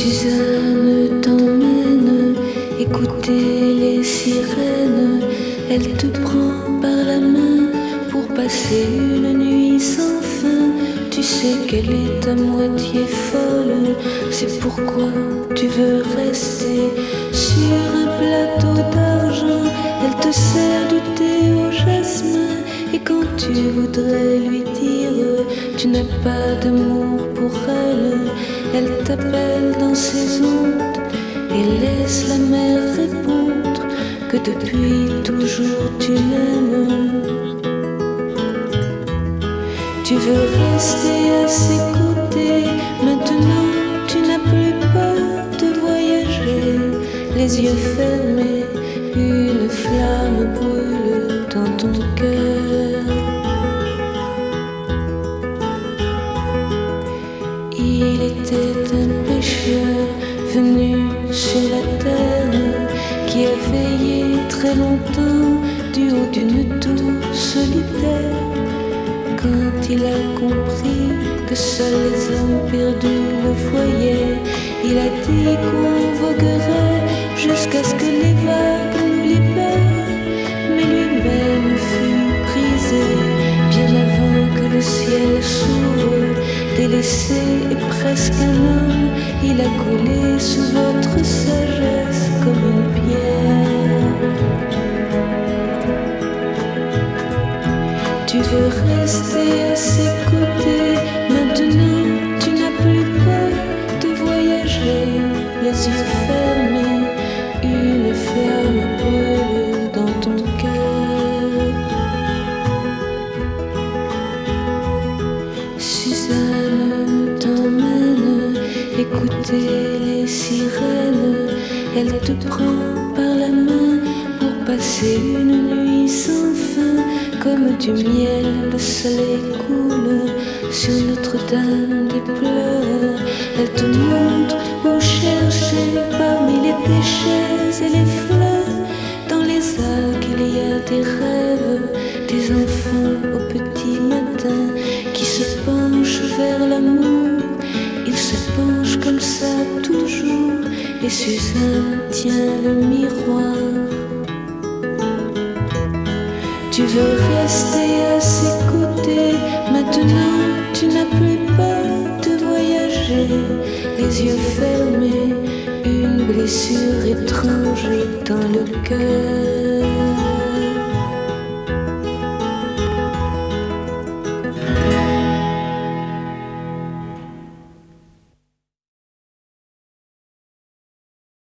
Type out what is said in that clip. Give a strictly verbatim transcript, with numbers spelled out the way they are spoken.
Suzanne t'emmène écouter les sirènes. Elle te prend par la main pour passer une nuit sans fin. Tu sais qu'elle est à moitié folle, c'est pourquoi tu veux rester sur un plateau d'argent. Elle te sert du thé au jasmin, et quand tu voudrais lui dire tu n'as pas d'amour pour elle, elle t'appelle dans ses ondes et laisse la mer répondre que depuis toujours tu l'aimes. Tu veux rester à ses côtés, maintenant tu n'as plus peur de voyager. Les yeux fermés, une flamme brûle dans ton cœur. Il était un pêcheur venu sur la terre qui a veillé très longtemps du haut d'une tour solitaire. Quand il a compris que seuls les hommes perdus le voyaient, il a dit qu'on voguerait jusqu'à ce que les vagues nous libèrent. Mais lui-même fut brisé bien avant que le ciel s'ouvre. Délaissé et presque un homme, il a coulé sous votre sagesse comme une pierre. Tu veux rester à ses côtés, maintenant tu n'as plus peur de voyager. Les yeux fermés, une flamme brûle dans ton cœur. Suzanne t'emmène écouter les sirènes. Elle te prend par la main pour passer une nuit sans fin. Comme du miel, le soleil coule sur Notre-Dame des pleurs. Elle te montre où chercher parmi les déchets et les fleurs. Dans les arcs, il y a des rêves, des enfants au petit matin qui se penchent vers l'amour. Ils se penchent comme ça toujours, et Suzanne tient le miroir. Tu veux rester à ses côtés, maintenant tu n'as plus peur de voyager. Les yeux fermés, une blessure étrange dans le cœur.